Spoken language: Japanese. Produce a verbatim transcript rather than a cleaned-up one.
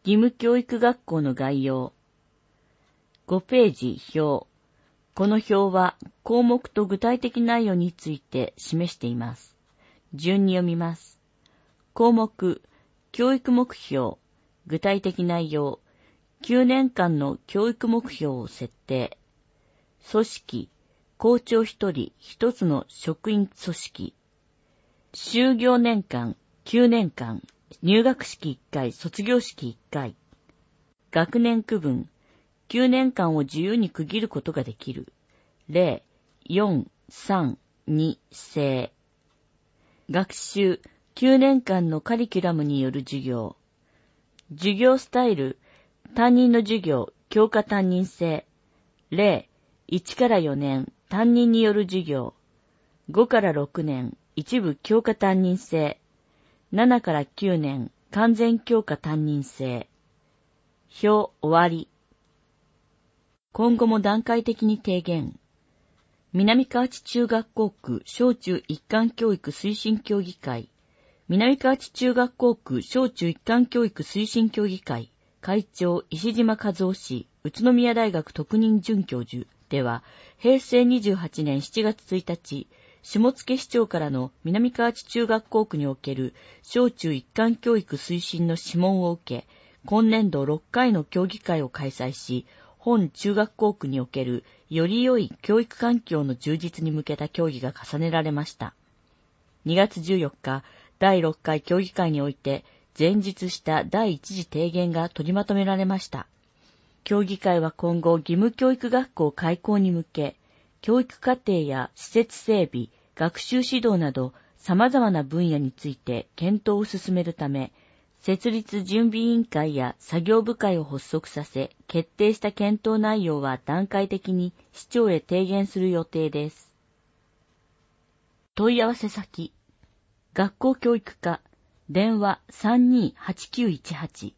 義務教育学校の概要。ごページ表。この表は項目と具体的内容について示しています。順に読みます。項目、教育目標、具体的内容、きゅうねんかんの教育目標を設定。組織、校長ひとりひとつの職員組織。就業年間、きゅうねんかん、入学式いっかい、卒業式いっかい。学年区分、きゅうねんかんを自由に区切ることができる。ゼロ、よん、さん、に制。学習、きゅうねんかんのカリキュラムによる授業。授業スタイル、担任の授業、教科担任制。ゼロ、いちからよねん、担任による授業。ごからろくねん、一部教科担任制。ななからきゅうねん、完全教科担任制。表終わり。今後も段階的に提言。南河内中学校区小中一貫教育推進協議会。南河内中学校区小中一貫教育推進協議会。会長石島和夫氏、宇都宮大学特任准教授では、平成にじゅうはちねんしちがつついたち、下野市長からの南河内中学校区における小中一貫教育推進の諮問を受け、今年度ろっかいの協議会を開催し、本中学校区におけるより良い教育環境の充実に向けた協議が重ねられました。にがつじゅうよっか、だいろっかい協議会において、前述した第一次提言が取りまとめられました。協議会は今後、義務教育学校開校に向け、教育課程や施設整備、学習指導など様々な分野について検討を進めるため、設立準備委員会や作業部会を発足させ、決定した検討内容は段階的に市長へ提言する予定です。問い合わせ先、学校教育課、電話 さんにーはちきゅういちはち